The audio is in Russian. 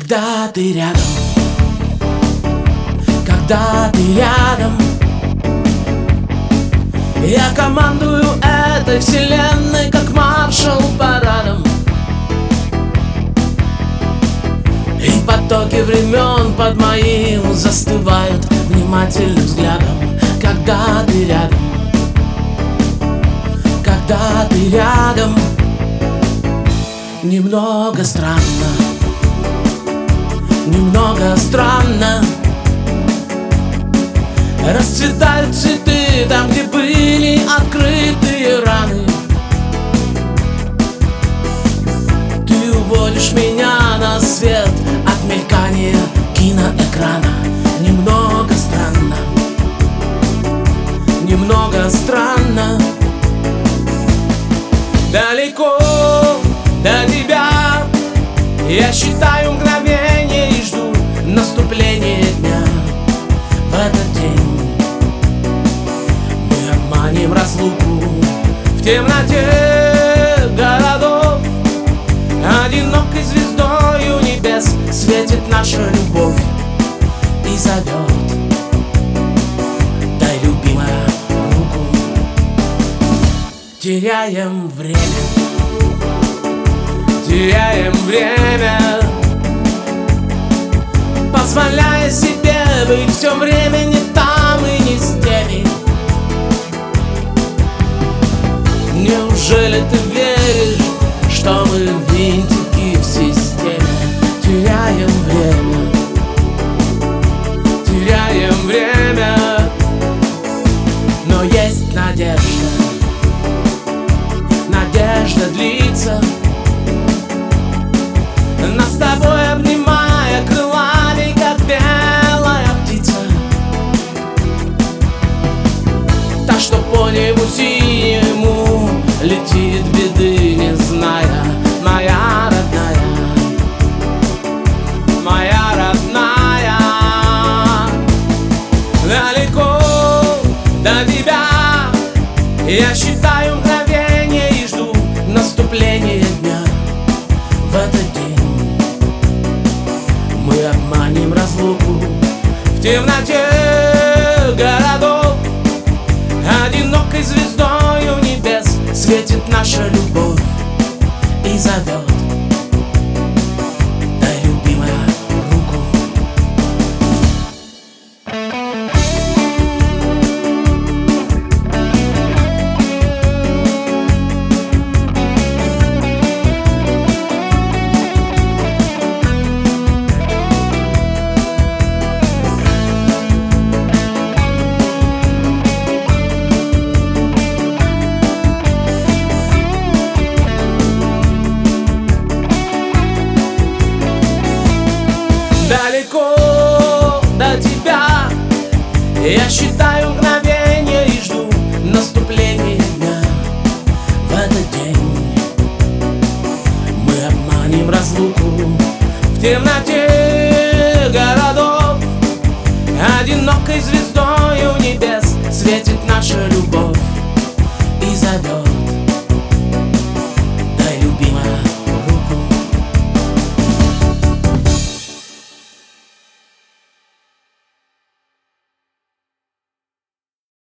Когда ты рядом, когда ты рядом, я командую этой вселенной, как маршал парадом. И потоки времен под моим застывают внимательным взглядом. Когда ты рядом, когда ты рядом, немного странно, немного странно. Расцветают цветы там, где были открытые раны. Ты уводишь меня на свет от мелькания киноэкрана. Немного странно, немного странно. Далеко до тебя я считаю мгновения и жду наступления дня. В этот день мы обманем разлуку в темноте городов. Одинокой звездой у небес светит наша любовь и зовет: дай, любимая, руку. Теряем время, теряем время, позволяя себе быть все время не там и не с теми. Неужели ты веришь, что мы винтики в системе? Теряем время, теряем время, но есть надежда, надежда длится. Нас с тобой обнимая крылами, как белая птица, та, что по небу синему летит, беды не зная. Моя родная, моя родная. Далеко до тебя я считаю мгновения и жду наступления дня. В этот день мы обманем разлуку в темноте городов. Одинокой звездой у небес светит наша любовь и зовет: дай, любимая, руку. Далеко до тебя я считаю мгновения и жду наступления дня. В этот день мы обманем разлуку в темноте городов. Одинокой звездой у небес светит наша любовь и зовет: